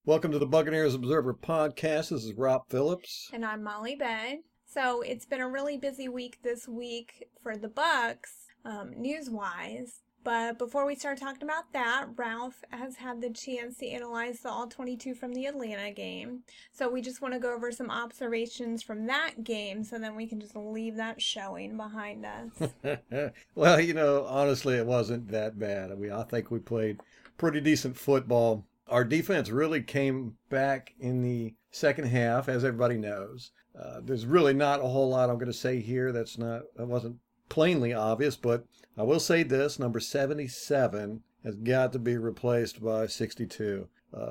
Welcome to the Buccaneers Observer Podcast. This is Rob Phillips. And I'm Molly Bay. So it's been a really busy week this week for the Bucs, news-wise. But before we start talking about that, Ralph has had the chance to analyze the All-22 from the Atlanta game. So we just want to go over some observations from that game so then we can just leave that showing behind us. Well, honestly, it wasn't that bad. I think we played pretty decent football. Our defense really came back in the second half, as everybody knows. There's really not a whole lot I'm going to say here that wasn't plainly obvious, but I will say this: number 77 has got to be replaced by 62.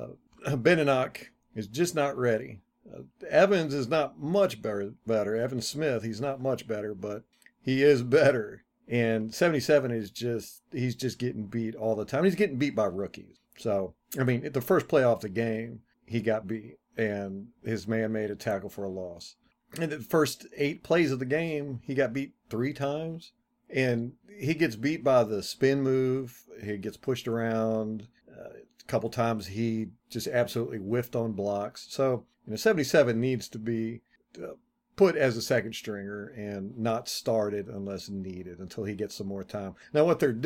Beninock is just not ready. Evans is not much better. Evan Smith, he's not much better, but he is better. And 77 he's just getting beat all the time. He's getting beat by rookies. So, the first play off the game, he got beat, and his man made a tackle for a loss. And the first 8 plays of the game, he got beat 3 times, and he gets beat by the spin move. He gets pushed around. A couple times he just absolutely whiffed on blocks. So, 77 needs to be put as a second stringer and not started unless needed until he gets some more time. Now, what they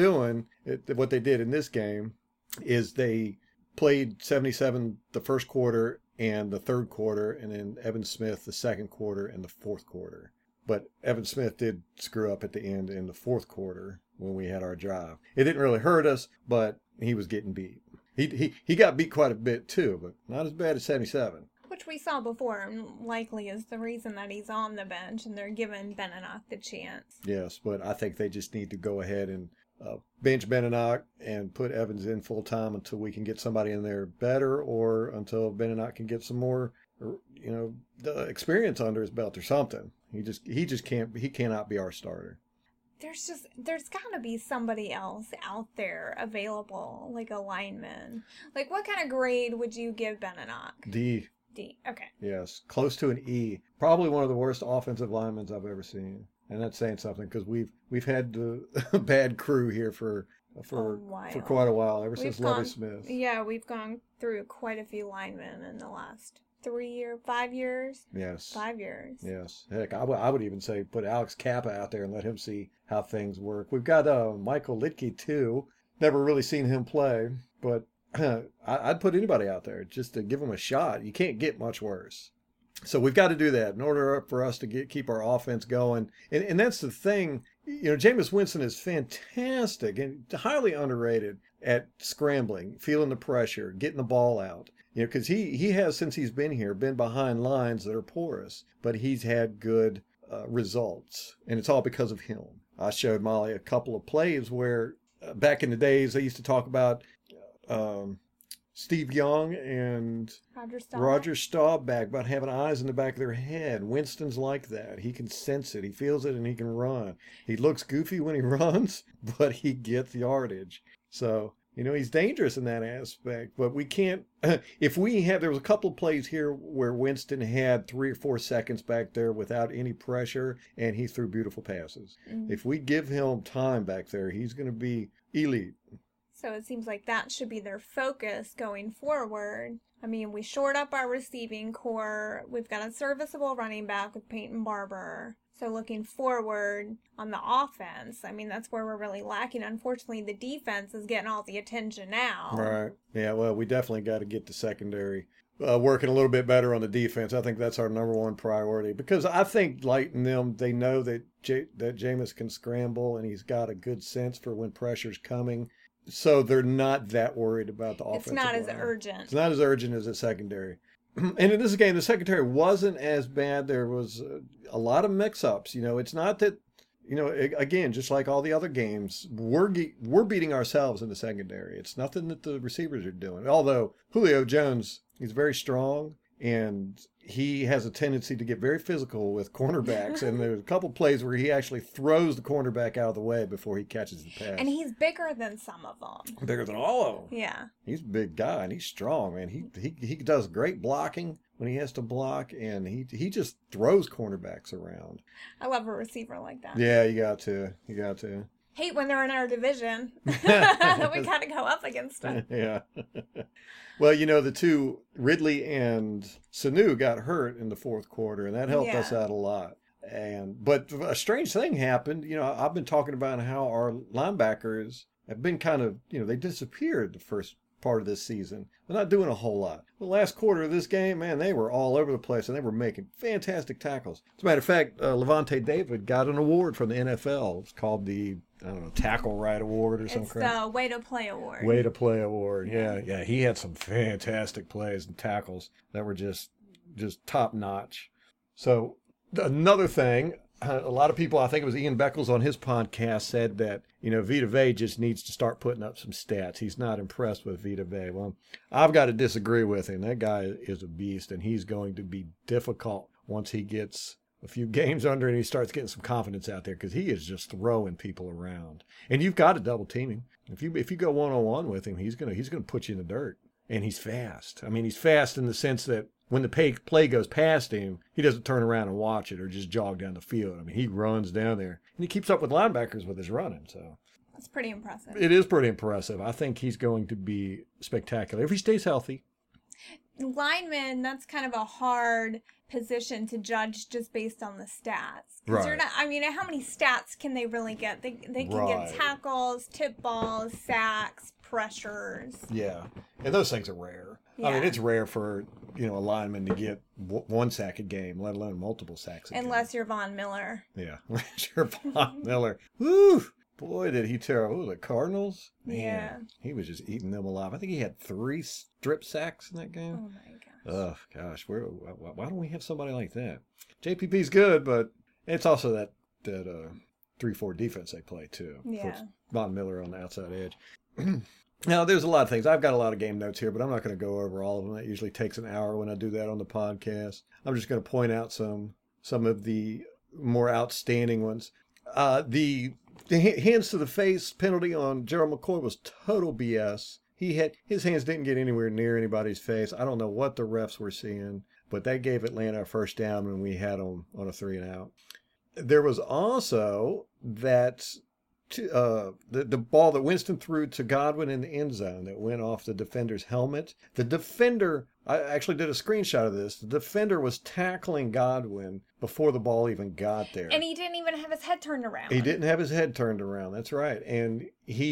did in this game is they played 77 the first quarter and the third quarter, and then Evan Smith the second quarter and the fourth quarter. But Evan Smith did screw up at the end in the fourth quarter when we had our drive. It didn't really hurt us, but he was getting beat. He got beat quite a bit too, but not as bad as 77. Which we saw before, and likely is the reason that he's on the bench, and they're giving Beninock the chance. Yes, but I think they just need to go ahead and bench Beninock and put Evans in full time until we can get somebody in there better, or until Beninock can get some more, experience under his belt or something. He cannot be our starter. There's got to be somebody else out there available, like a lineman. Like, what kind of grade would you give Beninock? D. Okay. Yes, close to an E. Probably one of the worst offensive linemen I've ever seen. And that's saying something, because we've had the bad crew here for quite a while, ever since Lovie Smith. Yeah, we've gone through quite a few linemen in the last 5 years. Yes. 5 years. Yes. Heck, I would even say put Alex Kappa out there and let him see how things work. We've got Michael Litke too. Never really seen him play, but I'd put anybody out there just to give him a shot. You can't get much worse. So we've got to do that in order for us to keep our offense going. And that's the thing. Jameis Winston is fantastic and highly underrated at scrambling, feeling the pressure, getting the ball out. Because he has, since he's been here, been behind lines that are porous, but he's had good results. And it's all because of him. I showed Molly a couple of plays where back in the days they used to talk about Steve Young and Roger Staubach about having eyes in the back of their head. Winston's like that. He can sense it. He feels it, and he can run. He looks goofy when he runs, but he gets yardage. So, he's dangerous in that aspect. But we can't, there was a couple of plays here where Winston had 3 or 4 seconds back there without any pressure, and he threw beautiful passes. Mm-hmm. If we give him time back there, he's going to be elite. So it seems like that should be their focus going forward. We shored up our receiving core. We've got a serviceable running back with Peyton Barber. So looking forward on the offense, that's where we're really lacking. Unfortunately, the defense is getting all the attention now. Right. Yeah, well, we definitely got to get the secondary working a little bit better on the defense. I think that's our number one priority, because I think lighting them, they know that Jameis can scramble, and he's got a good sense for when pressure's coming. So they're not that worried about the offensive line. It's not as urgent. It's not as urgent as the secondary. And in this game, the secondary wasn't as bad. There was a lot of mix-ups. It's not that, again, just like all the other games, we're beating ourselves in the secondary. It's nothing that the receivers are doing. Although Julio Jones, he's very strong, and he has a tendency to get very physical with cornerbacks. And there's a couple plays where he actually throws the cornerback out of the way before he catches the pass. And he's bigger than some of them. Bigger than all of them. Yeah. He's a big guy, and he's strong, man. He does great blocking when he has to block, and he just throws cornerbacks around. I love a receiver like that. Yeah, you got to. Hate when they're in our division. We got to go up against them. Yeah. Well, the two, Ridley and Sanu, got hurt in the fourth quarter, and that helped us out a lot. But a strange thing happened. I've been talking about how our linebackers have been kind of, they disappeared the first part of this season. They're not doing a whole lot. The last quarter of this game, man, they were all over the place, and they were making fantastic tackles. As a matter of fact, Levante David got an award from the NFL. It's called the, Tackle Right Award or something. It's the Way to Play Award. Way to Play Award, yeah. He had some fantastic plays and tackles that were just top notch. So another thing, a lot of people, I think it was Ian Beckles on his podcast, said that, Vita Vea just needs to start putting up some stats. He's not impressed with Vita Vea. Well, I've got to disagree with him. That guy is a beast, and he's going to be difficult once he gets a few games under and he starts getting some confidence out there, because he is just throwing people around. And you've got to double team him. If you go one-on-one with him, he's gonna put you in the dirt. And he's fast. I mean, he's fast in the sense that when the play goes past him, he doesn't turn around and watch it or just jog down the field. I mean, he runs down there. And he keeps up with linebackers with his running. So that's pretty impressive. It is pretty impressive. I think he's going to be spectacular if he stays healthy. Linemen, that's kind of a hard position to judge just based on the stats. Right. You're not, how many stats can they really get? They can get tackles, tip balls, sacks, pressures. Yeah. And those things are rare. Yeah. I mean, it's rare for, a lineman to get one sack a game, let alone multiple sacks a game. Unless you're Von Miller. Yeah. Unless you're Von Miller. Woo! Boy, did he tear the Cardinals. Man, yeah. He was just eating them alive. I think he had 3 strip sacks in that game. Oh, my gosh. Oh, gosh. Why don't we have somebody like that? JPP's good, but it's also that 3-4 defense they play, too. Yeah. Von Miller on the outside edge. Now, there's a lot of things. I've got a lot of game notes here, but I'm not going to go over all of them. That usually takes an hour when I do that on the podcast. I'm just going to point out some of the more outstanding ones. The hands to the face penalty on Gerald McCoy was total BS. His hands didn't get anywhere near anybody's face. I don't know what the refs were seeing, but that gave Atlanta a first down when we had them on a 3-and-out. There was also that the ball that Winston threw to Godwin in the end zone that went off the defender's helmet. The defender, I actually did a screenshot of this. The defender was tackling Godwin before the ball even got there. And he didn't even have his head turned around. He didn't have his head turned around. That's right. And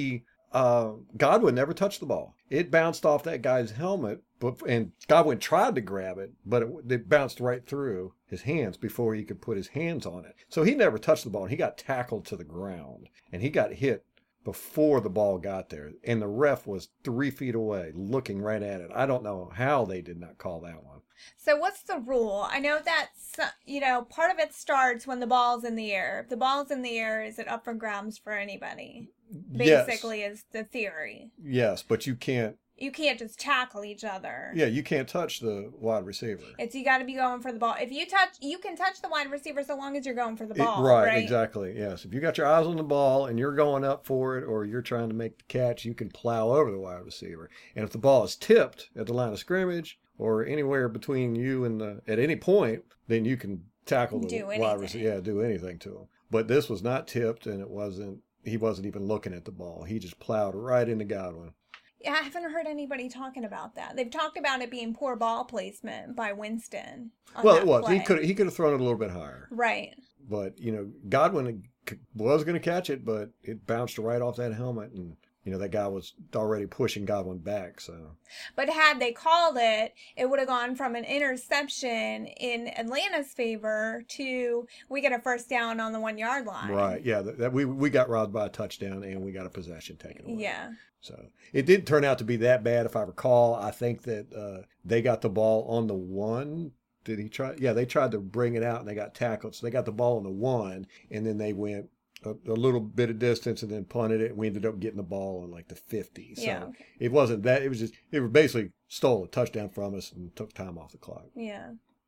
Godwin never touched the ball. It bounced off that guy's helmet, and Godwin tried to grab it, but it bounced right through his hands before he could put his hands on it. So he never touched the ball, and he got tackled to the ground, and he got hit before the ball got there. And the ref was 3 feet away looking right at it. I don't know how they did not call that one. So what's the rule? I know that, part of it starts when the ball's in the air. If the ball's in the air, is it up for grabs for anybody? Basically, is the theory. Yes, but you can't just tackle each other. Yeah, you can't touch the wide receiver. You got to be going for the ball. If you can touch the wide receiver so long as you're going for the ball. Right, exactly. Yes. If you got your eyes on the ball and you're going up for it or you're trying to make the catch, you can plow over the wide receiver. And if the ball is tipped at the line of scrimmage or anywhere between you and at any point, then you can tackle the wide receiver. Yeah, do anything to him. But this was not tipped, and he wasn't even looking at the ball. He just plowed right into Godwin. Yeah, I haven't heard anybody talking about that. They've talked about it being poor ball placement by Winston. Well, it was. Play. He could have thrown it a little bit higher. Right. But, Godwin was going to catch it, but it bounced right off that helmet, and that guy was already pushing Godwin back. So, but had they called it, it would have gone from an interception in Atlanta's favor to we get a first down on the 1-yard line. Right. Yeah. We got robbed by a touchdown and we got a possession taken away. Yeah. So it didn't turn out to be that bad, if I recall. I think that they got the ball on the 1. Did he try? Yeah, they tried to bring it out and they got tackled. So they got the ball on the 1, and then they went a little bit of distance and then punted it, and we ended up getting the ball on like the 50. So It wasn't that. It was just, it basically stole a touchdown from us and took time off the clock. Yeah.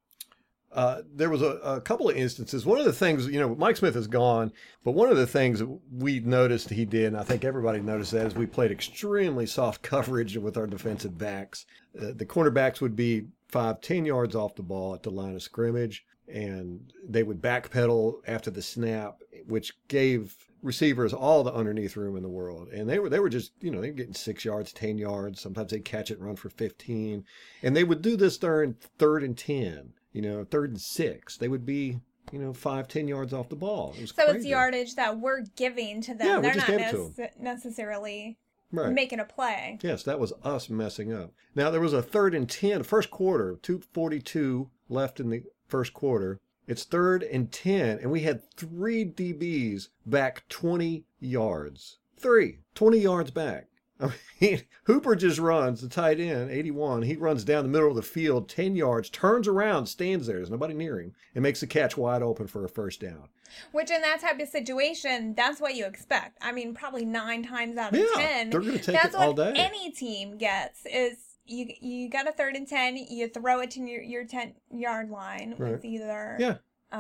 There was a couple of instances. One of the things, Mike Smith is gone, but one of the things we noticed he did, and I think everybody noticed that, is we played extremely soft coverage with our defensive backs. The cornerbacks would be 5-10 yards off the ball at the line of scrimmage. and they would backpedal after the snap, which gave receivers all the underneath room in the world. And they were just, they were getting 6 yards, 10 yards. Sometimes they'd catch it and run for 15. And they would do this during 3rd and 10, 3rd and 6. They would be, 5, 10 yards off the ball. It was so crazy. It's yardage that we're giving to them. Yeah, They're we just not gave it to them. necessarily Right. making a play. Yes, that was us messing up. Now, there was a 3rd and 10, first quarter, 2:42 left in the first quarter. It's 3rd and 10, and we had 3 DBs back 20 yards. 20 yards back. I mean, Hooper just runs, the tight end, 81. He runs down the middle of the field, 10 yards, turns around, stands there. There's nobody near him, and makes the catch wide open for a first down. Which, in that type of situation, that's what you expect. I mean, probably 9 times out of 10. They're going to take it all day. That's what any team gets is you got a 3rd and 10, you throw it to your 10-yard line with either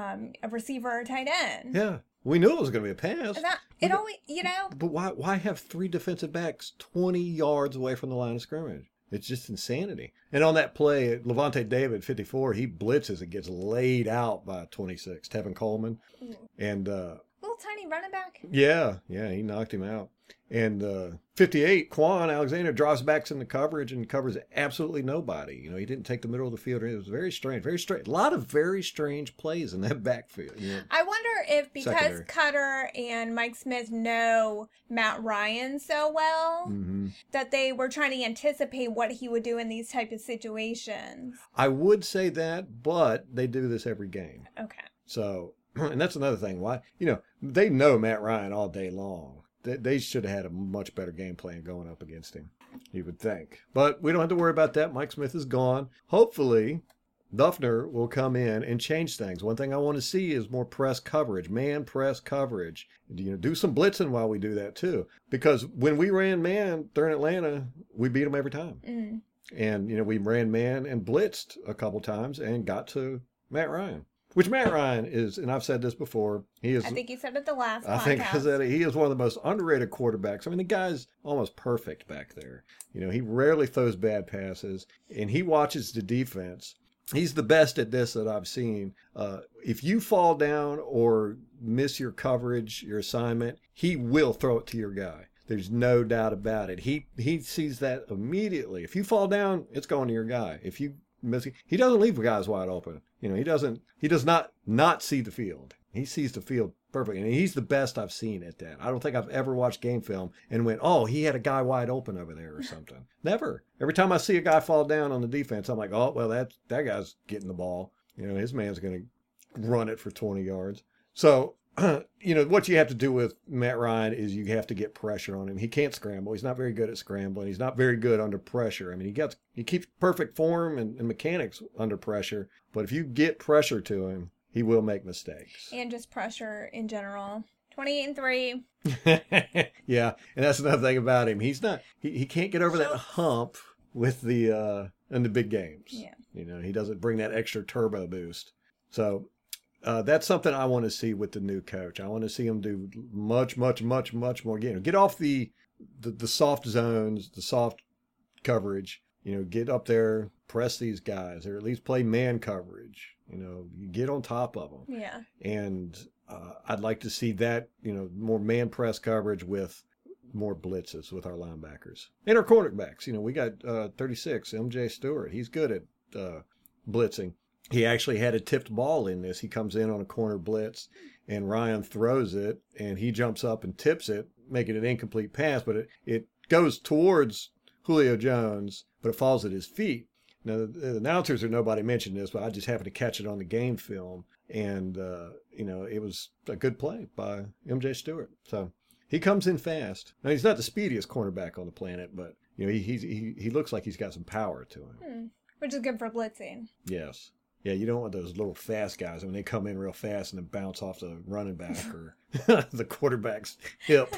a receiver or tight end. Yeah. We knew it was going to be a pass. It always, But why have 3 defensive backs 20 yards away from the line of scrimmage? It's just insanity. And on that play, Levante David, 54, he blitzes and gets laid out by 26, Tevin Coleman. And little tiny running back. Yeah, he knocked him out. And 58, Quan Alexander drives back in the coverage and covers absolutely nobody. He didn't take the middle of the field. It was very strange. A lot of very strange plays in that backfield. I wonder if because secondary. Cutter and Mike Smith know Matt Ryan so well that they were trying to anticipate what he would do in these type of situations. I would say that, but they do this every game. Okay. So, and that's another thing. Why, they know Matt Ryan all day long. They should have had a much better game plan going up against him, you would think. But we don't have to worry about that. Mike Smith is gone. Hopefully, Duffner will come in and change things. One thing I want to see is more press coverage, man press coverage. Do some blitzing while we do that too. Because when we ran man during Atlanta, we beat them every time. Mm. And, we ran man and blitzed a couple times and got to Matt Ryan. Which Matt Ryan is, and I've said this before, he is. I think you said it the last podcast. I think that he is one of the most underrated quarterbacks. I mean, the guy's almost perfect back there. He rarely throws bad passes, and he watches the defense. He's the best at this that I've seen. If you fall down or miss your coverage, your assignment, he will throw it to your guy. There's no doubt about it. He sees that immediately. If you fall down, it's going to your guy. If you miss, he doesn't leave guys wide open. He does not see the field. He sees the field perfectly. And he's the best I've seen at that. I don't think I've ever watched game film and went, oh, he had a guy wide open over there or something. Never. Every time I see a guy fall down on the defense, I'm like, oh, well, that guy's getting the ball. His man's going to run it for 20 yards. So, what you have to do with Matt Ryan is you have to get pressure on him. He can't scramble. He's not very good at scrambling. He's not very good under pressure. I mean, he keeps perfect form and mechanics under pressure. But if you get pressure to him, he will make mistakes. And just pressure in general. 28-3. Yeah, and that's another thing about him. He's not. He can't get over that hump with the in the big games. Yeah. He doesn't bring that extra turbo boost. So. That's something I want to see with the new coach. I want to see him do much, much, much, much more. Get off the soft zones, the soft coverage. Get up there, press these guys, or at least play man coverage. Get on top of them. Yeah. And I'd like to see that. More man press coverage with more blitzes with our linebackers and our cornerbacks. We got 36 MJ Stewart. He's good at blitzing. He actually had a tipped ball in this. He comes in on a corner blitz, and Ryan throws it, and he jumps up and tips it, making an incomplete pass, but it goes towards Julio Jones, but it falls at his feet. Now, the announcers or nobody mentioned this, but I just happened to catch it on the game film, and, it was a good play by MJ Stewart. So he comes in fast. Now, he's not the speediest cornerback on the planet, but, he looks like he's got some power to him. Which is good for blitzing. Yes. Yeah, you don't want those little fast guys when they come in real fast and then bounce off the running back or the quarterback's hip.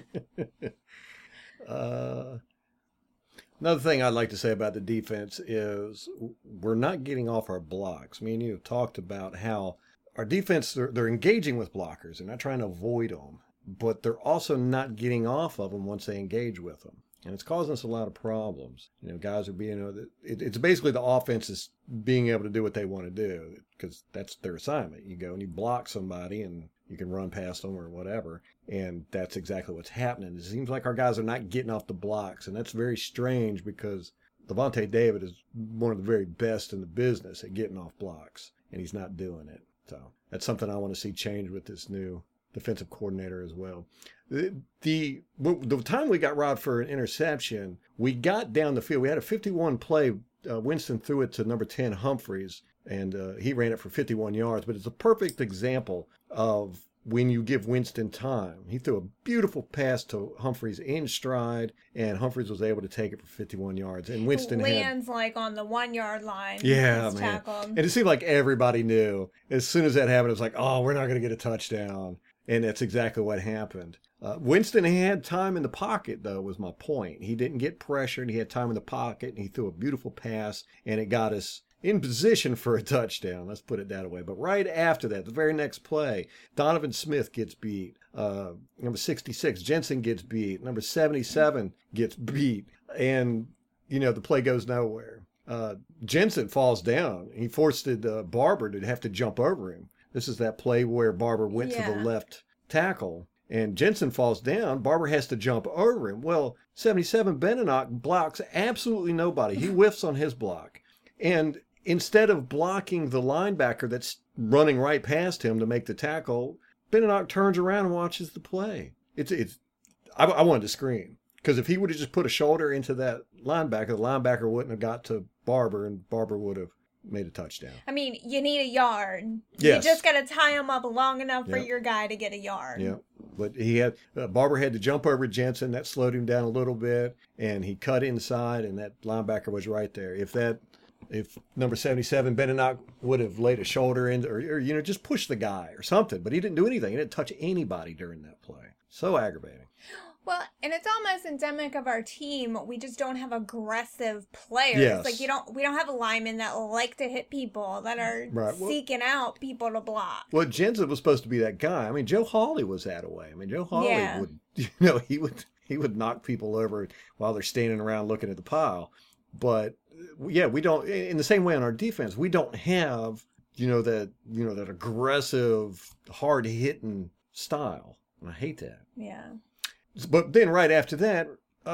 Another thing I'd like to say about the defense is we're not getting off our blocks. Me and you have talked about how our defense, they're engaging with blockers. They're not trying to avoid them, but they're also not getting off of them once they engage with them. And it's causing us a lot of problems. Guys are being, it's basically the offense is being able to do what they want to do because that's their assignment. You go and you block somebody and you can run past them or whatever. And that's exactly what's happening. It seems like our guys are not getting off the blocks. And that's very strange because Lavonte David is one of the very best in the business at getting off blocks. And he's not doing it. So that's something I want to see change with this new defensive coordinator as well. The time we got robbed for an interception, we got down the field. We had a 51 play. Winston threw it to number 10 Humphreys, and he ran it for 51 yards. But it's a perfect example of when you give Winston time. He threw a beautiful pass to Humphreys in stride, and Humphreys was able to take it for 51 yards. And Winston lands like on the 1 yard line. Yeah, man. Tackled. And it seemed like everybody knew. As soon as that happened, it was like, oh, we're not going to get a touchdown. And that's exactly what happened. Winston had time in the pocket, though, was my point. He didn't get pressured. He had time in the pocket, and he threw a beautiful pass, and it got us in position for a touchdown. Let's put it that way. But right after that, the very next play, Donovan Smith gets beat. Number 66, Jensen gets beat. Number 77 gets beat. And, the play goes nowhere. Jensen falls down. He forced Barber to have to jump over him. This is that play where Barber went to the left tackle. And Jensen falls down. Barber has to jump over him. Well, 77 Benenoch blocks absolutely nobody. He whiffs on his block. And instead of blocking the linebacker that's running right past him to make the tackle, Benenoch turns around and watches the play. I wanted to scream. Because if he would have just put a shoulder into that linebacker, the linebacker wouldn't have got to Barber, and Barber would have made a touchdown. I mean, you need a yard. Yes. You just got to tie him up long enough for your guy to get a yard. Yeah. But Barber had to jump over Jensen. That slowed him down a little bit, and he cut inside, and that linebacker was right there. If number 77 Benenoch would have laid a shoulder in, or just pushed the guy or something, but he didn't do anything. He didn't touch anybody during that play. So aggravating. Well, and it's almost endemic of our team. We just don't have aggressive players. Yes. Like we don't have linemen that like to hit people, that are seeking out people to block. Well, Jensen was supposed to be that guy. I mean, Joe Hawley was that way. I mean, Joe Hawley would, he would knock people over while they're standing around looking at the pile. But yeah, we don't. In the same way on our defense, we don't have that aggressive, hard hitting style. And I hate that. Yeah. But then right after that,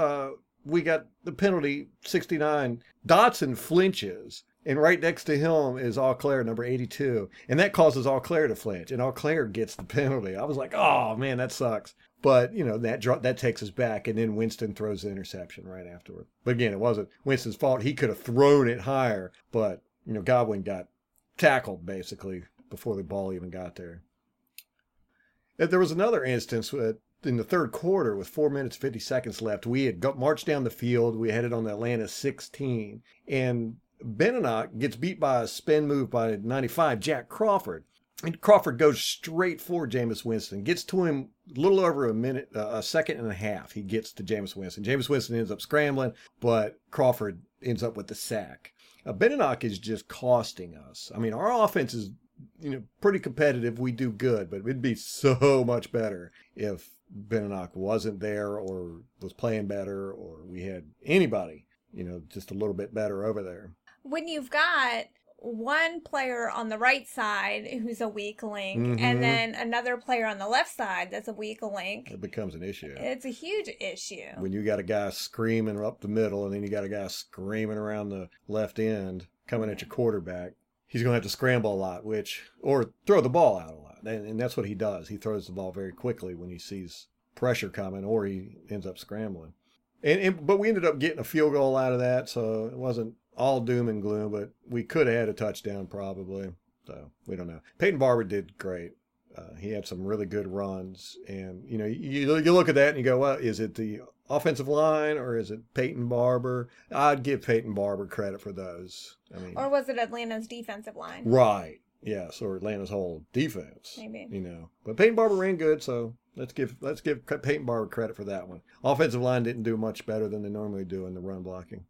we got the penalty, 69. Dotson flinches, and right next to him is Auclair, number 82. And that causes Auclair to flinch, and Auclair gets the penalty. I was like, oh, man, that sucks. But, that takes us back, and then Winston throws the interception right afterward. But again, it wasn't Winston's fault. He could have thrown it higher, but, Godwin got tackled, basically, before the ball even got there. There was another instance in the third quarter, with 4 minutes, 50 seconds left, we had marched down the field. We headed on the Atlanta 16. And Benenoch gets beat by a spin move by 95, Jack Crawford. And Crawford goes straight for Jameis Winston. Gets to him a little over a second and a half. He gets to Jameis Winston. Jameis Winston ends up scrambling, but Crawford ends up with the sack. Benenoch is just costing us. I mean, our offense is pretty competitive. We do good, but it'd be so much better if Benenoch wasn't there or was playing better, or we had anybody, just a little bit better over there. When you've got one player on the right side who's a weak link, and then another player on the left side that's a weak link, it becomes an issue. It's a huge issue. When you got a guy screaming up the middle, and then you got a guy screaming around the left end coming at your quarterback, he's going to have to scramble a lot, or throw the ball out a lot. And that's what he does. He throws the ball very quickly when he sees pressure coming, or he ends up scrambling. But we ended up getting a field goal out of that, so it wasn't all doom and gloom, but we could have had a touchdown probably. So we don't know. Peyton Barber did great. He had some really good runs. And, you look at that and you go, well, is it the offensive line or is it Peyton Barber? I'd give Peyton Barber credit for those. Or was it Atlanta's defensive line? Right. Yes, or Atlanta's whole defense. Maybe. But Peyton Barber ran good, so let's give Peyton Barber credit for that one. Offensive line didn't do much better than they normally do in the run blocking.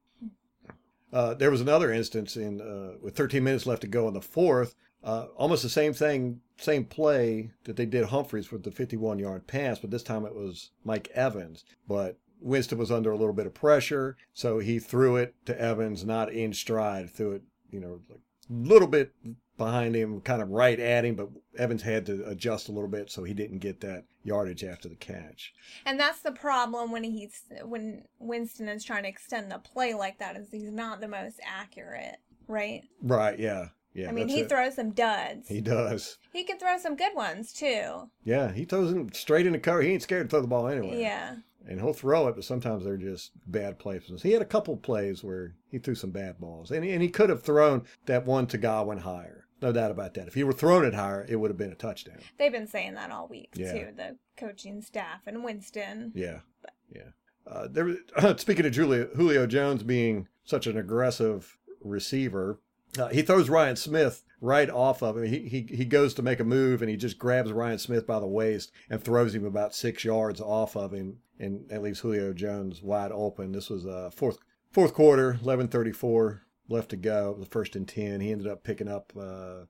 There was another instance with 13 minutes left to go in the fourth. Almost the same thing, same play that they did Humphreys with the 51-yard pass, but this time it was Mike Evans. But Winston was under a little bit of pressure, so he threw it to Evans, not in stride, threw it, like a little bit behind him, kind of right at him, but Evans had to adjust a little bit so he didn't get that yardage after the catch. And that's the problem when Winston is trying to extend the play like that, is he's not the most accurate, right? Right, yeah. Yeah, I mean, he throws some duds. He does. He can throw some good ones, too. Yeah, he throws them straight in the cover. He ain't scared to throw the ball anyway. Yeah. And he'll throw it, but sometimes they're just bad placements. He had a couple plays where he threw some bad balls. And he could have thrown that one to Godwin higher. No doubt about that. If he were throwing it higher, it would have been a touchdown. They've been saying that all week, Yeah. too, the coaching staff and Winston. Yeah, yeah. Speaking of Julio Jones being such an aggressive receiver, he throws Ryan Smith right off of him. He goes to make a move, and he just grabs Ryan Smith by the waist and throws him about 6 yards off of him, and that leaves Julio Jones wide open. This was fourth quarter, 11:34 left to go. It was 1st and 10. He ended up picking up, I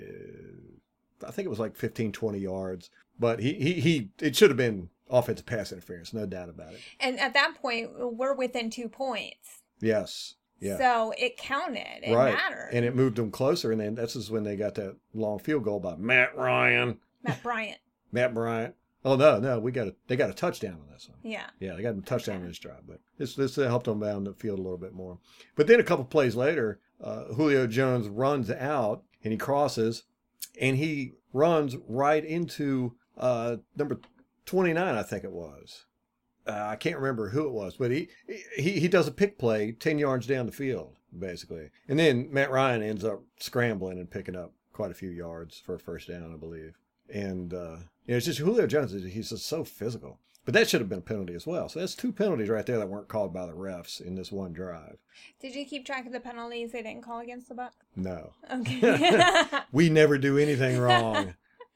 think it was like 15, 20 yards. But it should have been offensive pass interference, no doubt about it. And at that point, we're within 2 points. Yes. Yeah. So it counted. It right. mattered. And it moved them closer. And then that's just when they got that long field goal by Matt Bryant. Matt Bryant. Oh, no. They got a touchdown on this one. Yeah. Yeah, they got a touchdown on this drive. But this helped them down the field a little bit more. But then a couple plays later, Julio Jones runs out, and he crosses, and he runs right into number 29, I think it was. I can't remember who it was, but he does a pick play 10 yards down the field, basically. And then Matt Ryan ends up scrambling and picking up quite a few yards for a first down, I believe. And it's just Julio Jones, he's just so physical. But that should have been a penalty as well. So that's 2 penalties right there that weren't called by the refs in this one drive. Did you keep track of the penalties they didn't call against the Bucs? No. Okay. We never do anything wrong.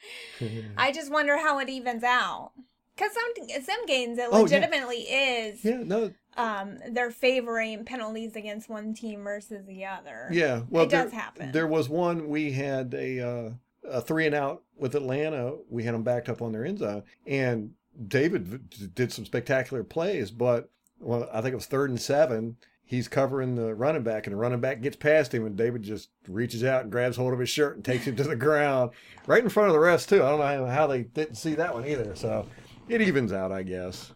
I just wonder how it evens out. Because some games it legitimately is. Yeah, no. They're favoring penalties against one team versus the other. Yeah, well, it does happen. There was one, we had a 3-and-out with Atlanta. We had them backed up on their end zone. And David did some spectacular plays, but I think it was 3rd and 7. He's covering the running back, and the running back gets past him, and David just reaches out and grabs hold of his shirt and takes him to the ground right in front of the rest, too. I don't know how they didn't see that one either. So it evens out, I guess.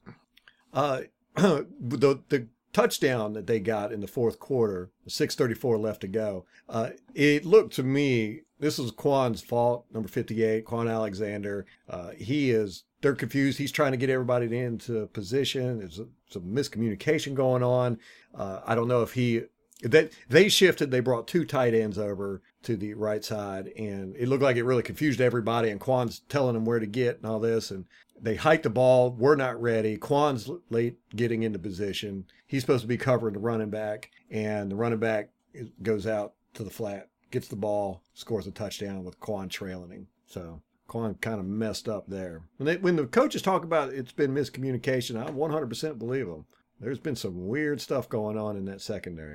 The touchdown that they got in the 4th quarter, 6:34 left to go, it looked to me, this was Quan's fault, number 58, Quan Alexander. They're confused. He's trying to get everybody into position. There's some miscommunication going on. I don't know if they shifted. They brought 2 tight ends over to the right side, and it looked like it really confused everybody, and Quan's telling them where to get and all this, and they hiked the ball. We're not ready. Quan's late getting into position. He's supposed to be covering the running back, and the running back goes out to the flat, gets the ball, scores a touchdown with Quan trailing him. So Quan kind of messed up there. When the coaches talk about it's been miscommunication, I 100% believe them. There's been some weird stuff going on in that secondary.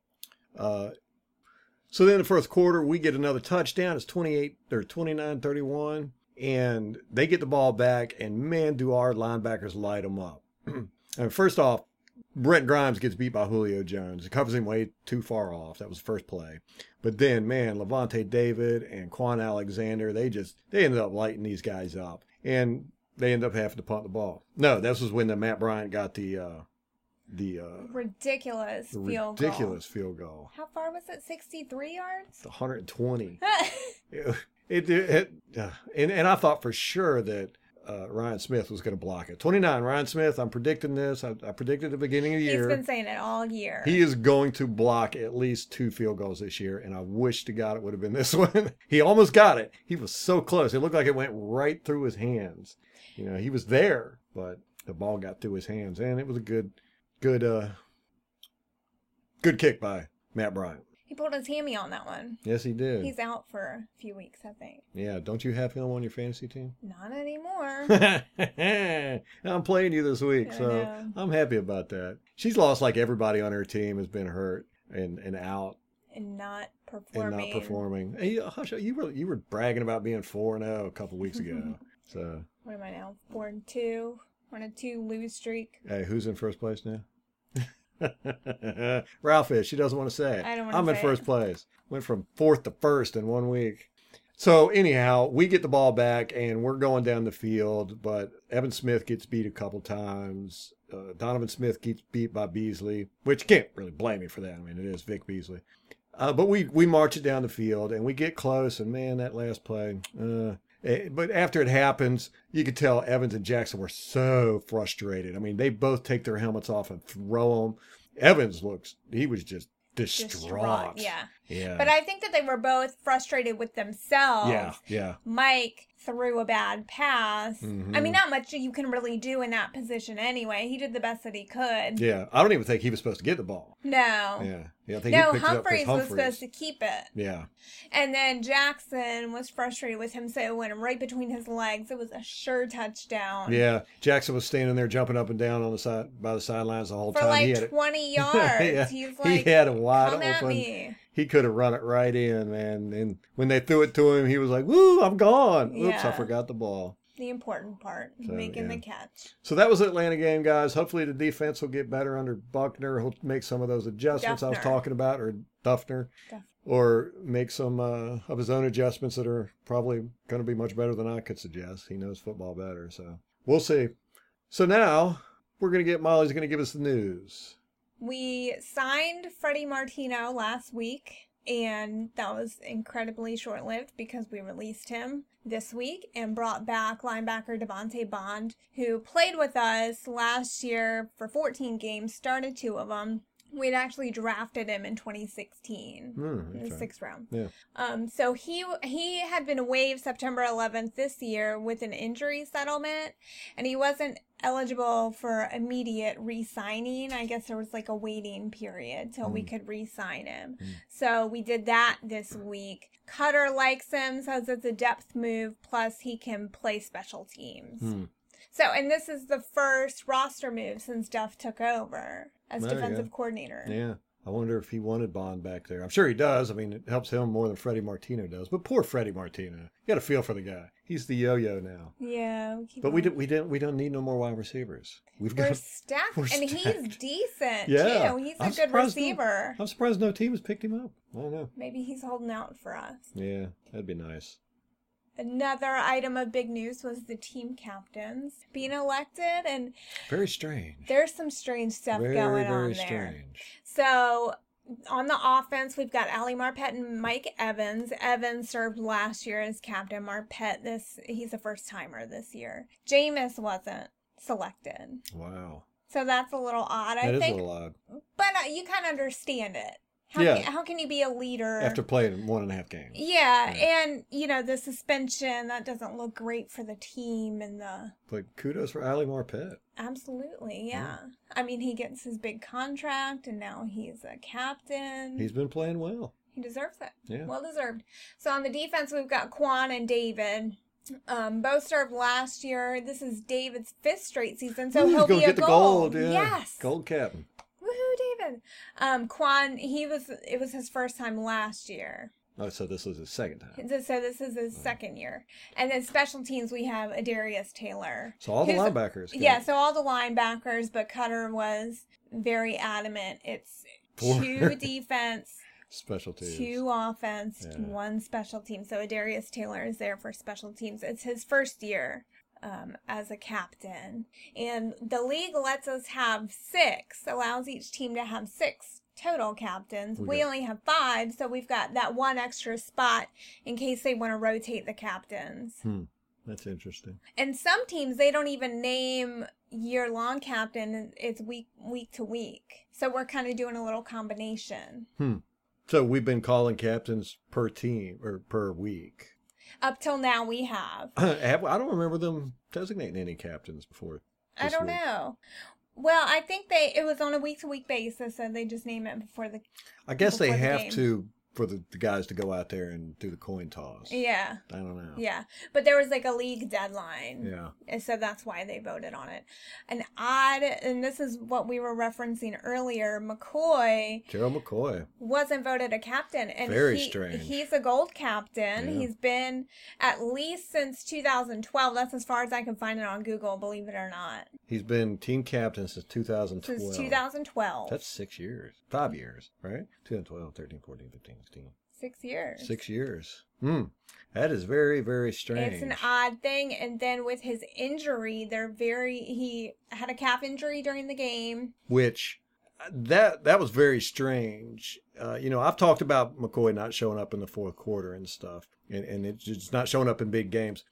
So then the 1st quarter, we get another touchdown. It's 29-31. And they get the ball back, and man, do our linebackers light them up. And first off, Brent Grimes gets beat by Julio Jones. It covers him way too far off. That was the first play. But then, man, Levante David and Quan Alexander, they ended up lighting these guys up. And they ended up having to punt the ball. No, this was when Matt Bryant got the ridiculous field goal. How far was it? 63 yards? 120. And I thought for sure that Ryan Smith was going to block it. 29, Ryan Smith, I'm predicting this. I predicted at the beginning of the year. He's been saying it all year. He is going to block at least 2 field goals this year, and I wish to God it would have been this one. He almost got it. He was so close. It looked like it went right through his hands. He was there, but the ball got through his hands, and it was a good kick by Matt Bryant. He pulled his hammy on that one. Yes, he did. He's out for a few weeks, I think. Yeah, don't you have him on your fantasy team? Not anymore. I'm playing you this week, so I'm happy about that. She's lost like everybody on her team has been hurt and out. And not performing. Hey, Hush, you were bragging about being 4-0 a couple weeks ago. So what am I now? 4-2? On a 2-lose streak. Hey, who's in first place now? Ralph is. She doesn't want to say it. I don't want to I'm in say first it. place. Went from 4th to 1st in 1 week. So anyhow, we get the ball back and we're going down the field, but Evan Smith gets beat a couple times. Donovan Smith gets beat by Beasley, which can't really blame me for that. I mean, it is Vic Beasley. But we march it down the field and we get close, and man, that last play. But after it happens, you could tell Evans and Jackson were so frustrated. I mean, they both take their helmets off and throw them. Evans he was just distraught. Yeah. But I think that they were both frustrated with themselves. Yeah. Mike threw a bad pass. Mm-hmm. I mean, not much you can really do in that position anyway. He did the best that he could. Yeah. I don't even think he was supposed to get the ball. No. Yeah. I think No, he picked Humphreys it up was supposed to keep it. Yeah. And then Jackson was frustrated with him, so it went right between his legs. It was a sure touchdown. Yeah. Jackson was standing there jumping up and down on the side by the sidelines the whole For time. Like 20 yards. Yeah. He's like, he had a wide come at open. me. He could have run it right in, man. And when they threw it to him, he was like, "Woo, I'm gone. Oops, I Yeah. forgot the ball." The important part, making the catch. So that was the Atlanta game, guys. Hopefully the defense will get better under Buckner. He'll make some of those adjustments I was talking about, or Duffner. Or make some of his own adjustments that are probably going to be much better than I could suggest. He knows football better, so we'll see. So now we're going to get Molly's going to give us the news. We signed Freddie Martino last week, and that was incredibly short-lived because we released him this week and brought back linebacker Devontae Bond, who played with us last year for 14 games, started 2 of them. We'd actually drafted him in 2016, in the 6th round. Yeah. So he had been waived September 11th this year with an injury settlement, and he wasn't eligible for immediate re-signing. I guess there was like a waiting period till we could re-sign him. So we did that this week. Cutter likes him, says it's a depth move, plus he can play special teams. So, and this is the first roster move since Duff took over as defensive coordinator. Yeah. I wonder if he wanted Bond back there. I'm sure he does. I mean, it helps him more than Freddie Martino does. But poor Freddie Martino. You got to feel for the guy. He's the yo-yo now. Yeah. But we don't need no more wide receivers. We're stacked. We're And stacked. he's decent, Yeah. too. He's a good receiver. I'm surprised no team has picked him up. I don't know. Maybe he's holding out for us. Yeah, that'd be nice. Another item of big news was the team captains being elected, and Very strange. there's some strange stuff going on there. Very strange. So on the offense, we've got Ali Marpet and Mike Evans. Evans served last year as captain. Marpet, he's a first-timer this year. Jameis wasn't selected. Wow. So that's a little odd, I That is think. a little odd. But you kind of understand it. How can you be a leader? After playing 1.5 games. Yeah, and, the suspension, that doesn't look great for the team and the... But kudos for Ali Marpet. Absolutely, yeah. I mean, he gets his big contract, and now he's a captain. He's been playing well. He deserves it. Yeah. Well deserved. So on the defense, we've got Quan and David. Both served last year. This is David's 5th straight season, so he'll be a get the gold. Yeah. Yes. Gold captain. Woohoo, David. Quan, it was his first time last year. Oh, so this is his second time. So this is his second year. And then special teams, we have Adarius Taylor. So all the linebackers. Yeah, so all the linebackers, but Cutter was very adamant. It's 2 defense, special teams, 2 offense, 1 special team. So Adarius Taylor is there for special teams. It's his first year as a captain. And the league lets us have 6, allows each team to have 6 total captains. We only have 5, so we've got that 1 extra spot in case they want to rotate the captains. That's interesting. And some teams, they don't even name year-long captain. It's week to week. So we're kind of doing a little combination. So we've been calling captains per team or per week. Up till now, we have. I don't remember them designating any captains before. I don't know. Well, I think it was on a week-to-week basis, so they just name it before the I guess they have game. to for the guys to go out there and do the coin toss. Yeah. I don't know. Yeah. But there was like a league deadline. Yeah. And so that's why they voted on it. And this is what we were referencing earlier, Gerald McCoy wasn't voted a captain. And Very strange. He's a gold captain. Yeah. He's been at least since 2012. That's as far as I can find it on Google, believe it or not. He's been team captain since 2012. Since 2012. That's 6 years. 5 years, right? 2012, 13, 14, 15, 16. 6 years. 6 years. That is very, very strange. It's an odd thing. And then with his injury, he had a calf injury during the game. Which, that was very strange. I've talked about McCoy not showing up in the fourth quarter and stuff, and it's just not showing up in big games.